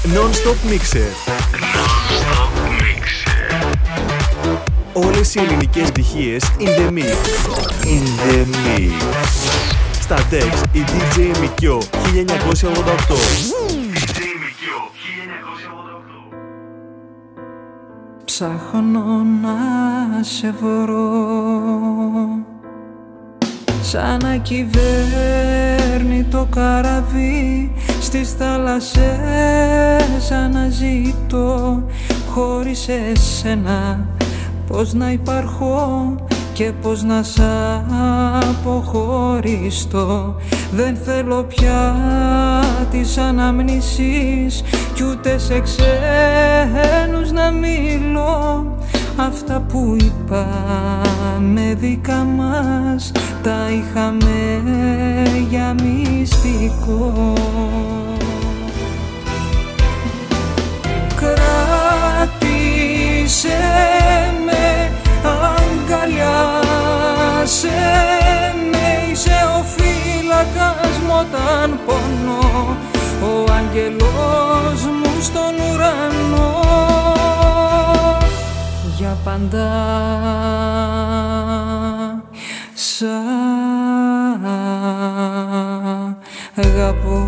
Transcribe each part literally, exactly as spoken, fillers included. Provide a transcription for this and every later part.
Non-Stop Mixer. Non-Stop Mixer. Όλες οι ελληνικές επιτυχίες in the mix. In the mix. Στα Dex, η ντι τζέι Μικιό χίλια εννιακόσια ογδόντα οκτώ. ντι τζέι Μικιό χίλια εννιακόσια ογδόντα οκτώ. Ψάχνω να σε βρω, σαν να κυβέρνει το καραβί στις θάλασσες αναζητώ. Χωρίς εσένα πώς να υπάρχω και πώς να σ' αποχωριστώ. Δεν θέλω πια τις αναμνήσεις κι ούτε σε ξένους να μιλώ. Αυτά που είπαμε δικά μας τα είχαμε για μυστικό. Κράτησε με, αγκαλιάσε με, είσαι ο φύλακας μου όταν πονώ, ο άγγελος μου στον ουρανό. Για πάντα σ' αγαπώ.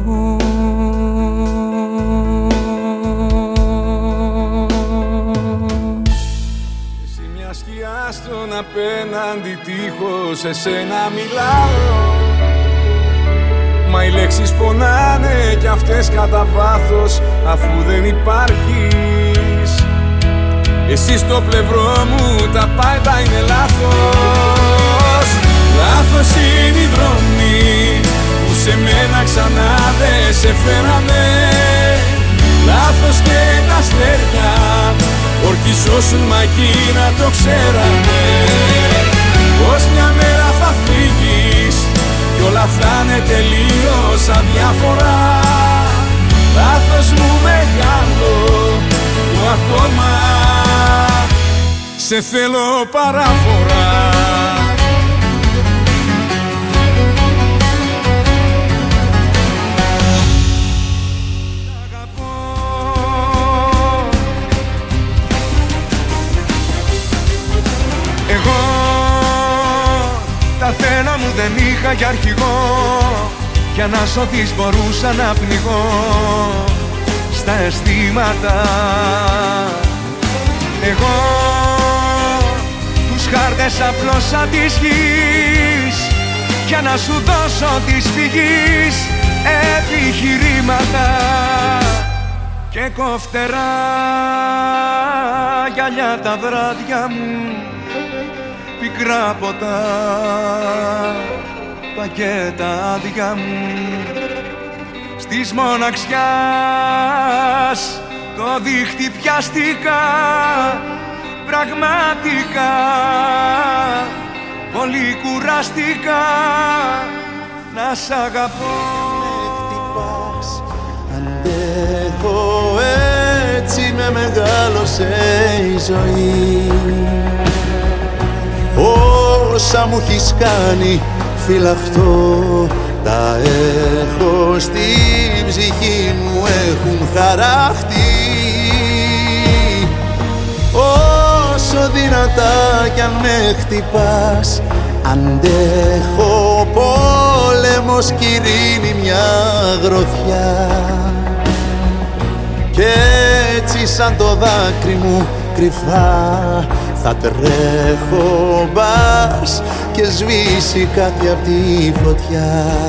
Εσύ μια σκιά στον απέναντι τείχος, σε σένα μιλάω. Μα οι λέξεις πονάνε κι αυτές κατά βάθος, αφού δεν υπάρχεις. Εσύ στο πλευρό μου τα πάντα είναι λάθος. Λάθος είναι οι δρόμοι που σε μένα ξανά δεν σε φέρανε. Λάθος και τα αστέρια ορκισώσουν μα εκείνα το ξέρανε. Πως μια μέρα θα φύγεις κι όλα θα είναι τελείως αδιάφορα. Λάθος μου μεγάλο που ακόμα σε θέλω παράφορα. Εγώ τα θένα μου δεν είχα για αρχηγό, για να σωθείς μπορούσα να πνιγώ στα αισθήματα. Εγώ τους χάρτες απλώσα της γης για να σου δώσω της φυγής επιχειρήματα και κοφτερά γυαλιά τα βράδια μου, πικρά ποτά πακέτα άδεια μου. Της μοναξιάς το δίχτυ πιαστικά, πραγματικά πολύ κουραστικά να σ' αγαπώ. Με χτυπάς, αντέχω, έτσι με μεγάλωσε η ζωή. Όσα μου έχεις κάνει φυλαχτώ, τα έχω στην ψυχή μου, έχουν χαραχτεί. Όσο δυνατά κι αν με χτυπάς, αντέχω, πόλεμος κι ειρήνη μια γροθιά. Κι έτσι σαν το δάκρυ μου κρυφά θα τρέχω μπας και σβήσει κάτι απ' τη φωτιά.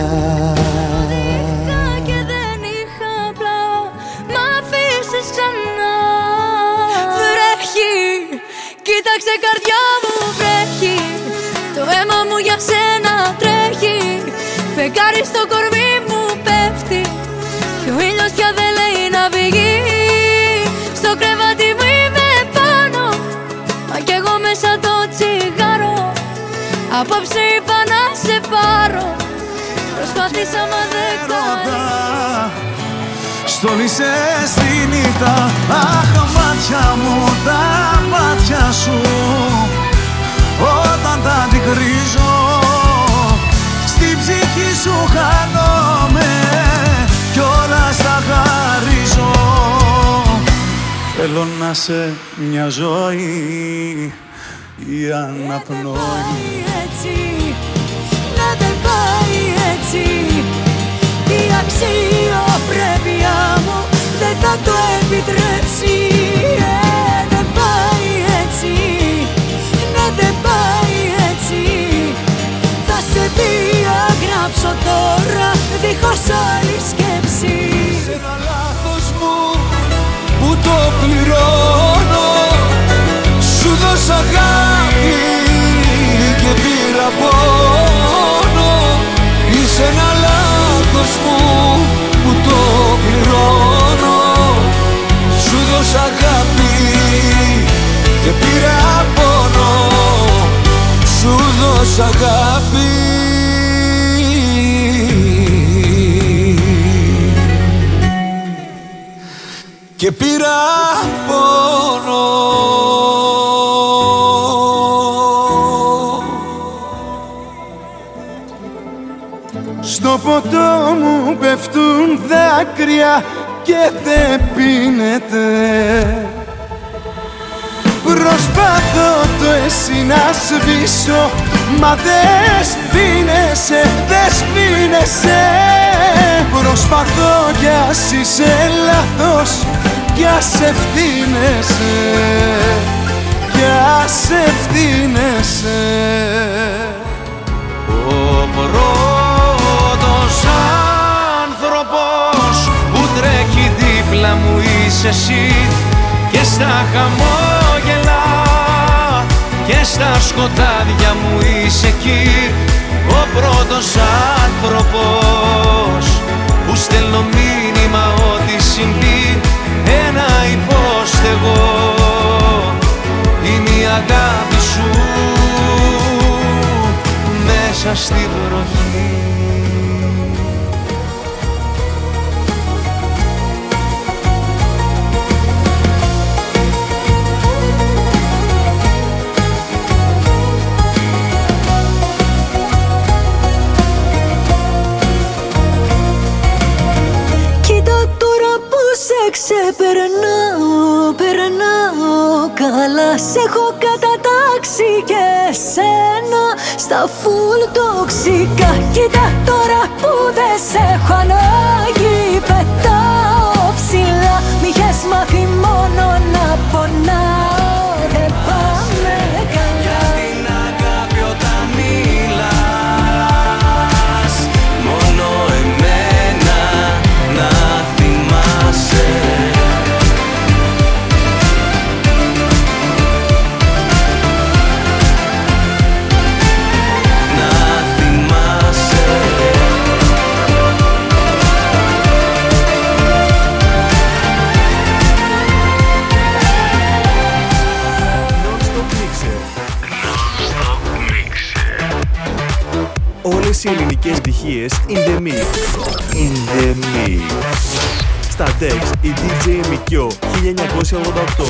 Και δεν είχα απλά, μ' αφήσεις ξανά. Βρέχει, κοίταξε καρδιά μου βρέχει, το αίμα μου για σένα τρέχει. Φεγγάρι στο κορμί μου πέφτει κι ο ήλιος πια δεν λέει να βγει. Στο κρεβάτι μου είμαι πάνω, μα κι εγώ μέσα το τσιγάρο. Απόψε είπα να σε πάρω, προσπάθησα μα δεν κάνει. Στολίσες στη νύχτα, αχ μάτια μου, τα μάτια σου. Όταν τα αντικρίζω, στην ψυχή σου χάνομαι κι όλα στα χαρίζω. Θέλω να σε μια ζωή η αναπνοή. Έτσι, να δεν πάει έτσι. Η αξιοπρέπεια μου δεν θα το επιτρέψει. ε, Δεν πάει έτσι, να δεν πάει έτσι. Θα σε διαγράψω τώρα δίχως άλλη σκέψη. Σε ένα λάθος μου που το πληρώνω, σου δώσα αγάπη και πήρα πόνο. Είσαι ένα λάθος μου που το πληρώνω, σου δώσα αγάπη και πήρα πόνο. Σου δώσα αγάπη και πήρα πόνο. Στο ποτό μου πέφτουν δάκρυα και δεν πίνεται. Προσπαθώ το εσύ να σβήσω, μα δεν σβήνεσαι, δεν σβήνεσαι. Προσπαθώ κι ας είσαι λάθος, κι ας ευθύνεσαι, κι ας ευθύνεσαι. Ο πρώτος άνθρωπος που τρέχει δίπλα μου είσαι εσύ, και στα χαμόγελα και στα σκοτάδια μου είσαι εκεί. Ο πρώτος άνθρωπος που στέλνω μήνυμα ό,τι συμβεί, ένα υπόστεγω είναι η αγάπη σου μέσα στη βροχή. Ξεπερνάω, περνάω καλά. Σ' έχω κατατάξει και σένα στα φουλ τοξικά. Κοίτα τώρα που δεν σ' έχω ανάγκη, πετάω ψηλά. Μη είχες μάθει μόνο να πονάω, δεν πάμε καλά. Για την αγάπη όταν μιλάς, μόνο εμένα να θυμάσαι. Όλες οι ελληνικές στοιχείες in the mix. In the mix. Στα Dex, η ντι τζέι Μικιό χίλια εννιακόσια ογδόντα οκτώ.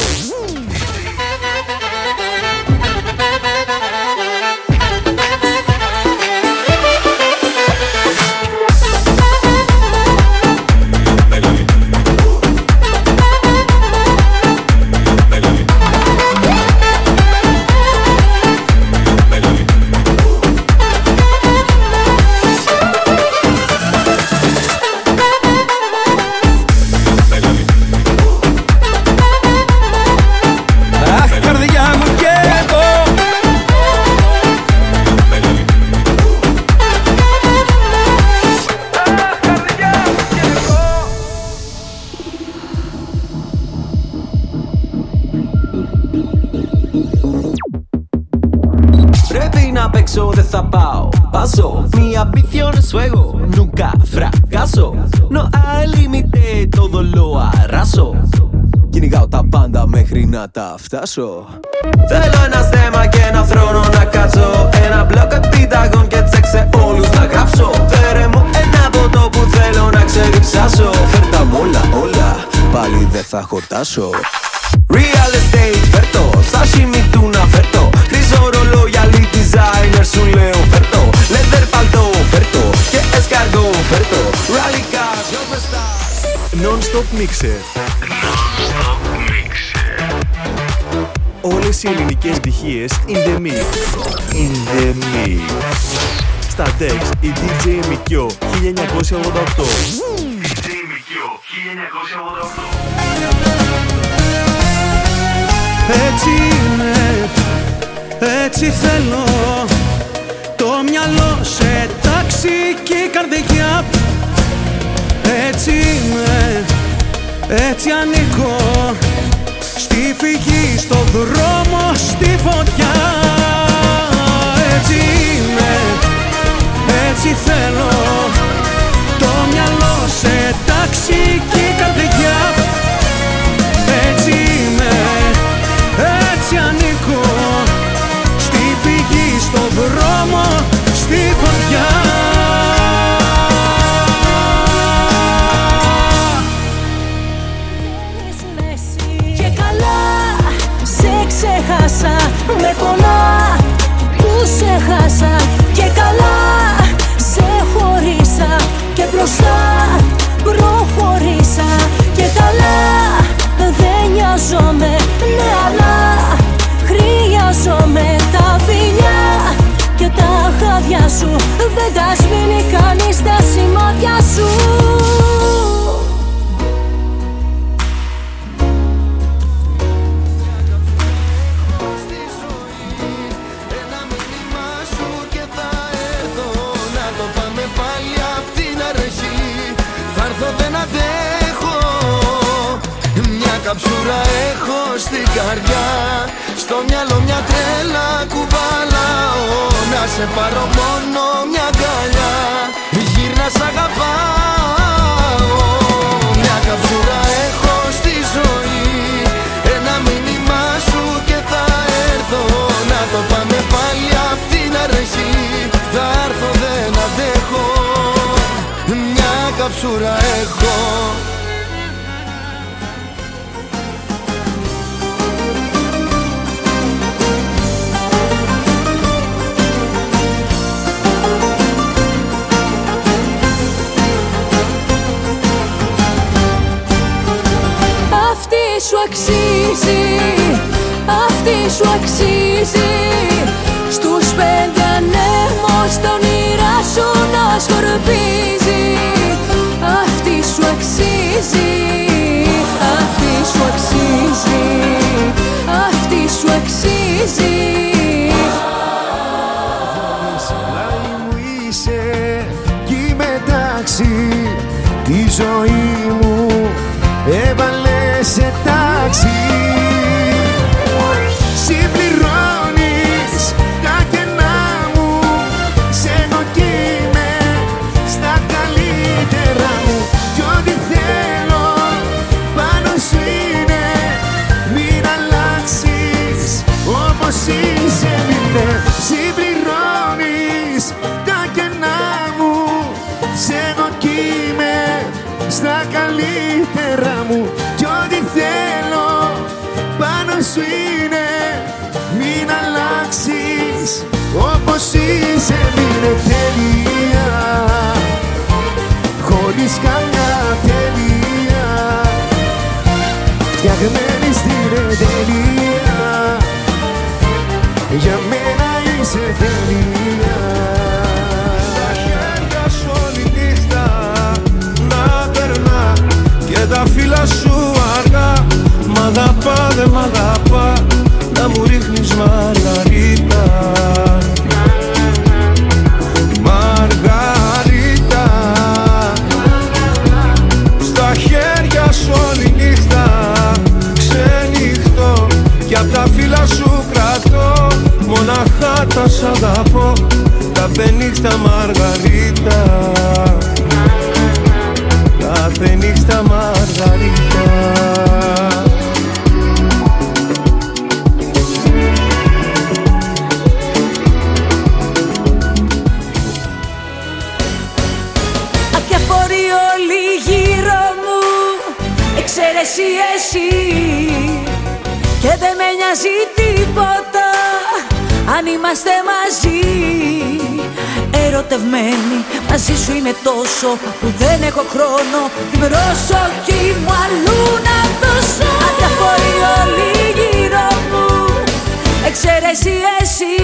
Δεν θα πάω, paso. Mi ambición es fuego, nunca fracaso. No hay límite, todo lo arraso. Κυνηγάω τα πάντα μέχρι να τα φτάσω. Θέλω ένα στέμα και ένα θρόνο να κάτσω. Ένα μπλοκ επιταγών και τσεκ σε όλους να γράψω. Φέρε μου ένα ποτό που θέλω να ξεριψάσω. Φέρ' τα μ' όλα, όλα, πάλι δεν θα χορτάσω. Real estate, φέρτο, sashimi tuna, φέρτο. Χρυσό ρολόγια, lead designer, σου λέω φέρτο. Leather παλτό, φέρτο, και escargot, φέρτο. Rally cars, superstars. Non-stop mixer. Non-stop mixer. Όλες οι ελληνικές στοιχείες in the mix. In the mix. Στα Dex η ντι τζέι Μικιό χίλια εννιακόσια ογδόντα οκτώ. ντι τζέι Μικιό χίλια εννιακόσια ογδόντα οκτώ. Έτσι είναι, έτσι θέλω. Το μυαλό σε τάξη και η καρδιά. Έτσι είμαι, έτσι ανήκω. Στη φυγή, στο δρόμο, στη φωτιά. Έτσι είμαι, έτσι θέλω. Το μυαλό σε τάξη και η καρδιά. Έτσι είμαι, έτσι ανήκω. Στη φυγή, στο δρόμο, στη φωτιά. Και καλά σε ξέχασα, με πονά που σε χάσα. Και καλά σε χωρίσα και μπροστά προχωρήσα. Και καλά δεν νοιάζομαι, ναι αλλά χρειάζομαι τα φιλιά και τα χάδια σου. Δεν τα σβήνει κανείς τα σημάδια σου. Καψούρα έχω στην καρδιά, στο μυαλό μια τρέλα κουβαλάω. Να σε πάρω μόνο μια αγκαλιά, γύρνα σ' αγαπάω. Μια καψούρα έχω στη ζωή, ένα μήνυμά σου και θα έρθω. Να το πάμε πάλι απ' την αρχή, θα έρθω δεν αντέχω. Μια καψούρα έχω. Σου αξίζει, αυτή σου αξίζει. Στους πέντε ανέμους τα όνειρά σου να σκορπίζει. Αυτή σου αξίζει, αυτή σου αξίζει, αυτή σου αξίζει. Πλάι μου είσαι κι μεταξύ, τη ζωή μου έβαλε σε τάξη. Συμπληρώνεις τα κενά μου, σε έχω κι είμαι στα καλύτερα μου. Κι ό,τι θέλω πάνω σου είναι, μην αλλάξεις όπως είσαι μείνε. Συμπληρώνεις τα κενά μου, σε έχω κι είμαι στα καλύτερα μου. Κι ό,τι θέλω πάνω σου είναι, μην αλλάξεις όπως είσαι. Μείνε τελεία, χωρίς καμιά τελεία, φτιαγμένη στην τελεία. Για μένα είσαι τελεία. Στα χέρια σου όλη νύχτα να περνά και τα φύλλα σου αργά. Μ' αγαπά, δε μ' αγαπά, να μου ρίχνεις μαργαρίτα. Μαργαρίτα. Στα χέρια σου όλη νύχτα ξενυχτώ κι απ' τα φύλλα σου κρατώ. Μοναχά τα σ' αγαπώ, κάθε νύχτα μαργαρίτα. Κάθε νύχτα μαργαρίτα. Αδιαφορεί όλοι γύρω μου, εξαίρεση εσύ. Και δεν με νοιάζει τίποτα αν είμαστε μαζί. Ερωτευμένη μαζί σου είμαι τόσο που δεν έχω χρόνο την προσοχή μου αλλού να δώσω. Αδιαφορεί όλοι γύρω μου, εσύ, εσύ.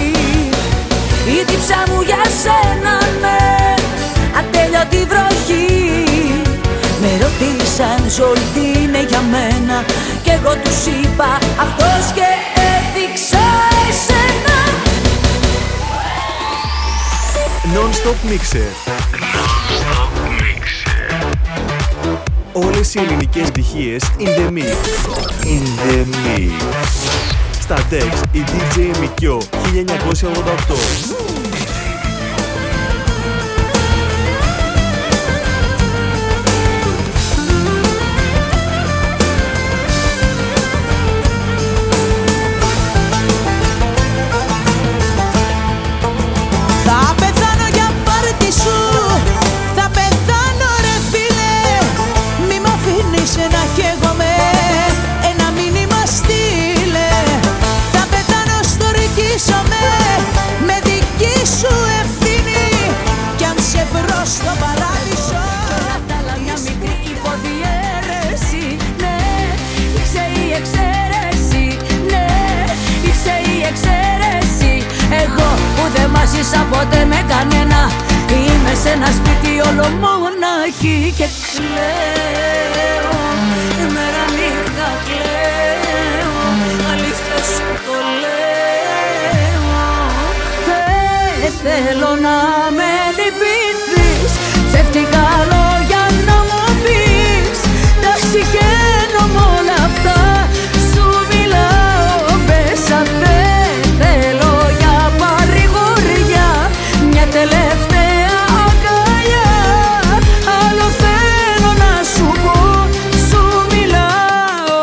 Η τύψα μου για σένα, ναι, ατέλειωτη βροχή. Με ρωτήσαν ζωή είναι για μένα κι εγώ τους είπα αυτός και έδειξα εσένα. Non-stop mixer. Non-stop mixer. Όλες οι ελληνικές στοιχείες in the mix. In the mix. Στα Dex η ντι τζέι Mikyo χίλια εννιακόσια ογδόντα οκτώ. Θα πεθάνω για πάρτι σου, θα πεθάνω ρε φίλε. Μη μ' αφήνεις να καίγομαι, ένα μήνυμα στείλε. Θα πεθάνω στορκίζομαι με δική σου ευθύνη. Κι αν σε βρω στο παράδεισο, μια μικρή υποδιέρεση, ναι, είσαι η εξαίρεση, ναι, είσαι η εξαίρεση. Εγώ που δεν μάζησα ποτέ με κανένα, είμαι σε ένα σπίτι όλο μοναχή και κλαίω, μέρα νύχτα κλαίω, αλήθεια σου το λέω. Δεν θέλω να με λυπηθείς, ψεύτικα λόγια να μου πεις. Τα συγχαίνω μ' όλα αυτά, σου μιλάω μέσα. Δεν θέλω για παρηγοριά, μια τελευταία αγκαλιά. Άλλο θέλω να σου πω, σου μιλάω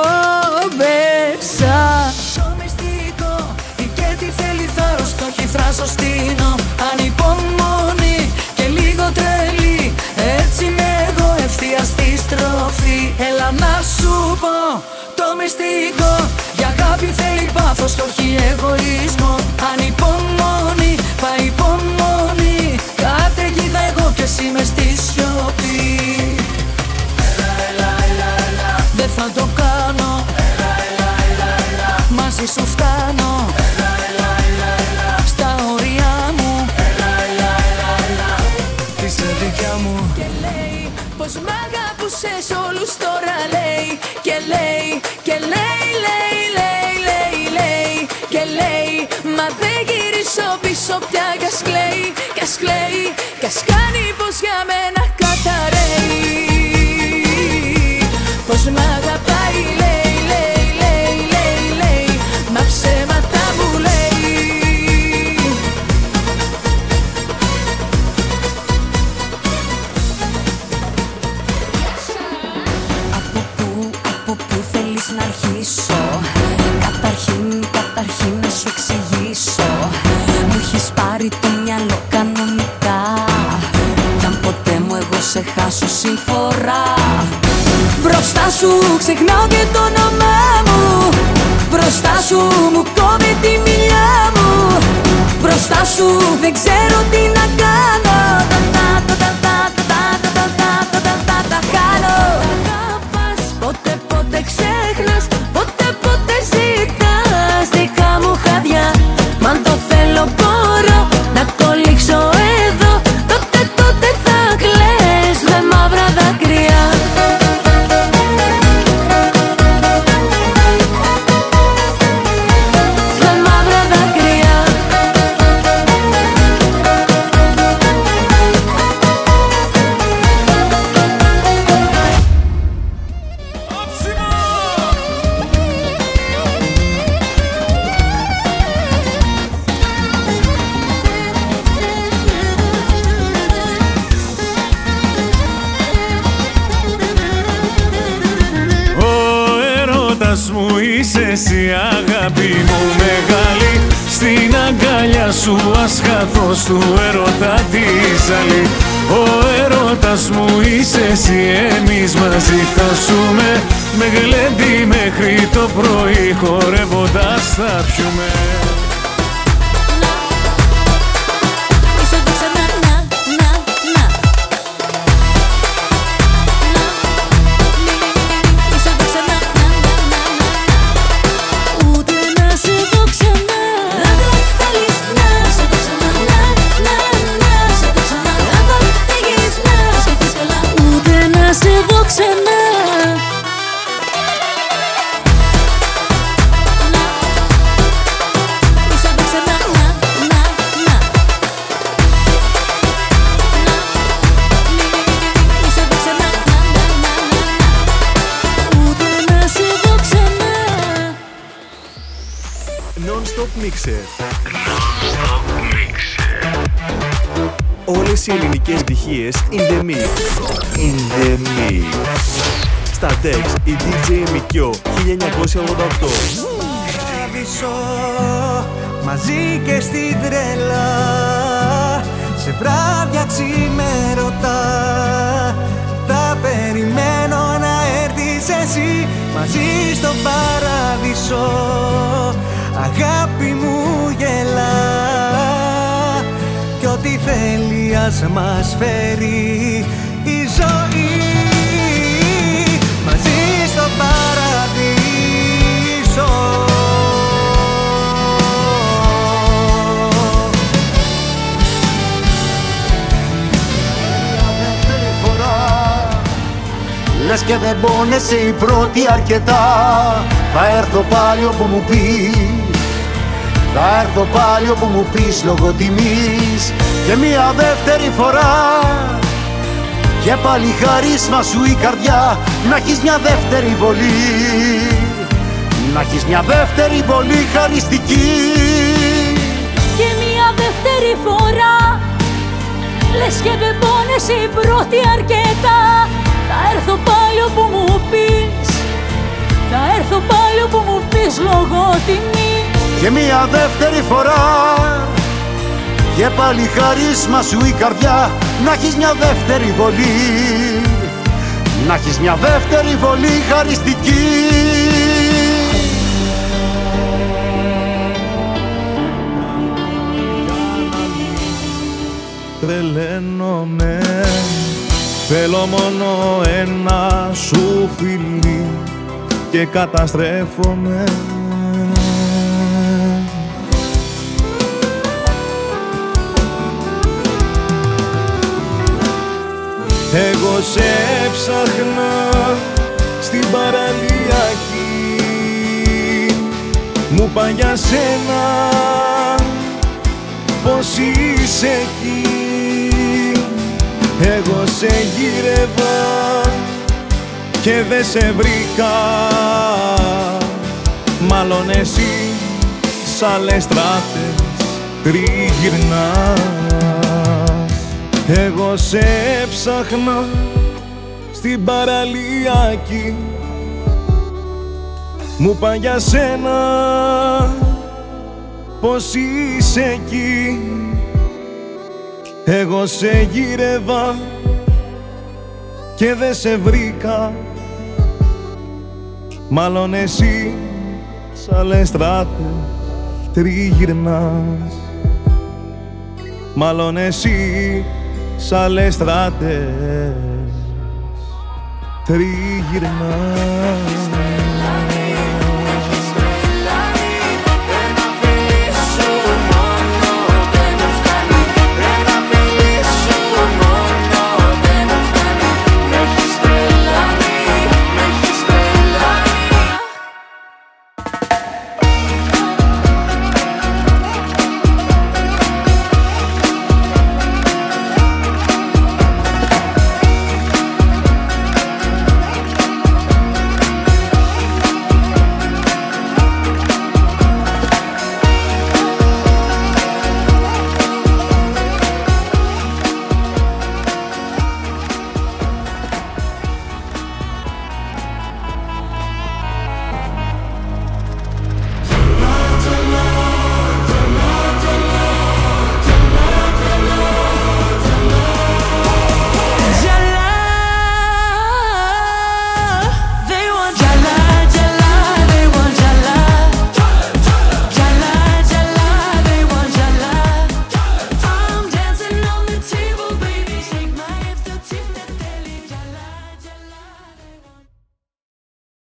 μέσα. Το μυστικό και τι θέλει θάρρος, το έχει θράσωστήνω. Ανυπομονή και λίγο τρελή, έτσι είμαι εγώ ευθεία στη στροφή. Έλα να σου πω το μυστικό, για αγάπη θέλει πάθος και όχι εγωισμό. Ανυπομονή, πάει υπομονή, καταιγίδα εγώ κι εσύ μες στη σιωπή. Έλα, έλα, έλα, έλα, δεν θα το κάνω. Έλα, έλα, έλα, έλα, μαζί σου φτάνω. Έλα, έλα, έλα, έλα, στα όρια μου. Έλα, έλα, έλα, έλα, είσαι δικιά μου. Και λέει πως μ' αγαπούσες όλους τώρα λέει. Και λέει, και λέει, λέει, λέει, λέει, λέει. Και λέει, μα δεν γυρίσω πίσω πια κι ας κλαίει, κι ας κλαίει, κι ας κάνει πως για μένα καταραίει. Πως μ' αγαπάει λέει, λέει, λέει, λέει, λέει, μα ψέματα μου λέει. Από πού, από πού θέλεις να αρχίσω? Καταρχήν, καταρχήν να σου εξηγήσω. Μου έχεις πάρει το μυαλό κανονικά, κι αν ποτέ μου εγώ σε χάσω συμφορά. Μπροστά σου ξεχνάω και το όνομά μου, μπροστά σου μου κόβει τη μιλιά μου, μπροστά σου δεν ξέρω τι να κάνω. Τα τα τα τα τα τα τα τα τα τα τα χάνω. Αγαπάς, ποτέ ποτέ ξέχνας, ποτέ ποτέ ζητάς δικά μου χαδιά. Μ' αν το θέλω μπορώ να κολλήξω εδώ, τότε τότε θα κλαις με μαύρα δάκρυα. Με μαύρα δάκρυα. Μου είσαι εσύ αγάπη μου μεγάλη, στην αγκαλιά σου ας χαθώ στου έρωτα τη ζαλή. Ο έρωτας μου είσαι εσύ, εμείς μαζί θα ζούμε, με γλέντι μέχρι το πρωί χορεύοντας θα πιούμε. Ούτε να σε δω ξανά. να σε δω ξανά. Non-stop mixer. Non-stop mixer. Όλες οι ελληνικές επιτυχίες in the mix. In the mix. Στα Dex, η ντι τζέι Μικιό χίλια εννιακόσια ογδόντα οκτώ. Τραβήσω μαζί και στην τρέλα, σε βράδια ξημερωτά. Θα περιμένω να έρθεις εσύ μαζί στο παράδεισο. Αγάπη μου γελά, κι ό,τι θέλει ας μας φέρει η ζωή. Μαζί στο παράδεισο. Δεύτερη φορά λες και δεν πόνεσαι η πρώτη αρκετά. Θα έρθω πάλι όπου μου πεις, θα έρθω πάλι όπου μου πεις λόγω τιμής. Και μία δεύτερη φορά και πάλι χαρίσμα σου η καρδιά. Να έχεις μια δεύτερη βολή, να έχεις μια δεύτερη βολή χαριστική. Και μία δεύτερη φορά λες και δεν πόνεσαι η πρώτη αρκετά. Θα έρθω πάλι όπου μου πεις, θα έρθω πάλι όπου μου πεις λόγω τιμής. Και μία δεύτερη φορά και πάλι χαρίσμα σου η καρδιά. Να έχεις μια δεύτερη βολή, να έχεις μια δεύτερη βολή χαριστική. Τρελαίνομαι, θέλω μόνο ένα σου φιλί και καταστρέφομαι. Εγώ σε έψαχνα στην παραλία εκεί, μου είπα για σένα πως είσαι εκεί. Εγώ σε γύρευα και δεν σε βρήκα, μάλλον εσύ σ' άλλες στράτες τριγυρνάς. Εγώ σε έψαχνα στην παραλία εκεί, μου είπα για σένα πως είσαι εκεί. Εγώ σε γύρευα και δεν σε βρήκα, μάλλον εσύ σ' άλλες στράτες τριγυρνάς. Μάλλον εσύ σ' άλλες στράτες τριγυρνάς.